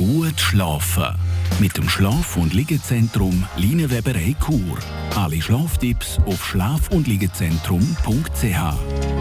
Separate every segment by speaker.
Speaker 1: Gut schlafen. Mit dem Schlaf- und Liegezentrum Linienweberei Chur. Alle Schlaftipps auf schlaf-und-liegezentrum.ch.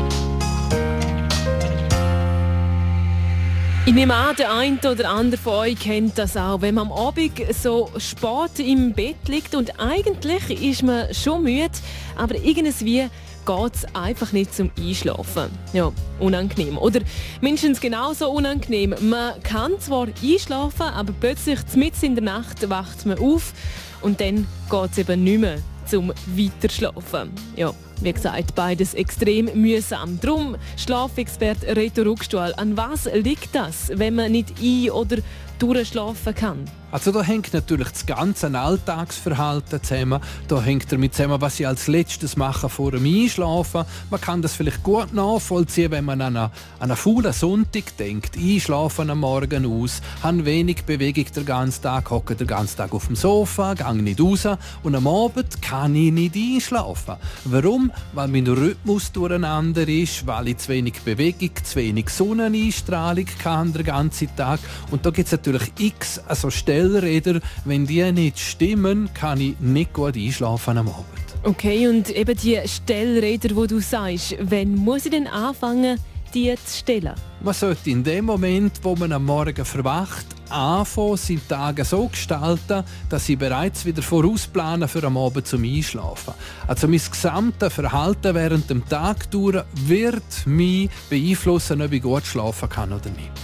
Speaker 2: Ich nehme an, der eine oder andere von euch kennt das auch, wenn man am Abend so spät im Bett liegt und eigentlich ist man schon müde, aber irgendwie geht es einfach nicht zum Einschlafen. Ja, unangenehm. Oder mindestens genauso unangenehm. Man kann zwar einschlafen, aber plötzlich mitten in der Nacht wacht man auf und dann geht es eben nicht mehr zum Weiterschlafen. Ja, wie gesagt, beides extrem mühsam. Darum, Schlafexperte Reto Ruckstuhl, an was liegt das, wenn man nicht ein- oder durchschlafen kann?
Speaker 3: Also da hängt natürlich das ganze Alltagsverhalten zusammen. Da hängt damit zusammen, was ich als letztes mache vor dem Einschlafen. Man kann das vielleicht gut nachvollziehen, wenn man an einen faulen Sonntag denkt. Einschlafen am Morgen aus, habe wenig Bewegung den ganzen Tag, hocke den ganzen Tag auf dem Sofa, gehe nicht raus und am Abend kann ich nicht einschlafen. Warum? Weil mein Rhythmus durcheinander ist, weil ich zu wenig Bewegung, zu wenig Sonneneinstrahlung kann den ganzen Tag. Und da gibt es natürlich x Stellräder. Wenn die nicht stimmen, kann ich nicht gut einschlafen am Abend.
Speaker 2: Okay, und eben die Stellräder, die du sagst, wann muss ich denn anfangen, die zu stellen?
Speaker 3: Man sollte in dem Moment, wo man am Morgen verwacht, anfangen, seine Tage so gestalten, dass ich bereits wieder vorausplanen für am Abend zum Einschlafen. Also mein gesamtes Verhalten während dem Tag durch wird mich beeinflussen, ob ich gut schlafen kann oder nicht.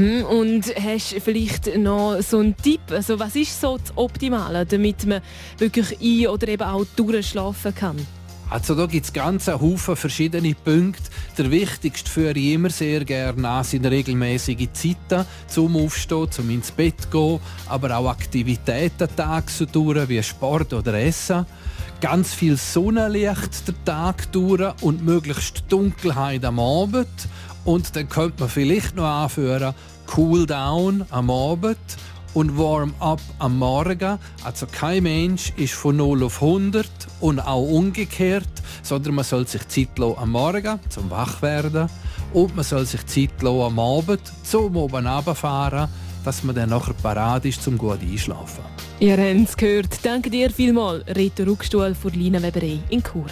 Speaker 2: Und hast du vielleicht noch so einen Tipp? Also was ist so das Optimale, damit man wirklich ein- oder eben auch durchschlafen kann?
Speaker 3: Also da gibt es ganz einen Haufen verschiedene Punkte. Der wichtigste führe ich immer sehr gerne an, sind regelmäßige Zeiten zum Aufstehen, zum ins Bett zu gehen, aber auch Aktivitäten tagsüber, wie Sport oder Essen. Ganz viel Sonnenlicht den Tag durch und möglichst Dunkelheit am Abend. Und dann könnte man vielleicht noch anführen, Cool Down am Abend und Warm-up am Morgen. Also kein Mensch ist von 0 auf 100 und auch umgekehrt, sondern man soll sich Zeit lassen am Morgen zum Wachwerden und man soll sich Zeit lassen am Abend zum oben runterfahren, dass man dann nachher parat ist, zum gut einschlafen.
Speaker 2: Ihr habt es gehört. Danke dir vielmals, Reto Ruckstuhl von Linienweberei in Chur.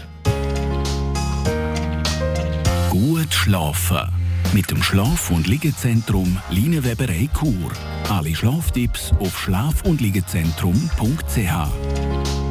Speaker 1: Gut schlafen. Mit dem Schlaf- und Liegezentrum Linienweberei Chur. Alle Schlaftipps auf schlaf-und-liegezentrum.ch.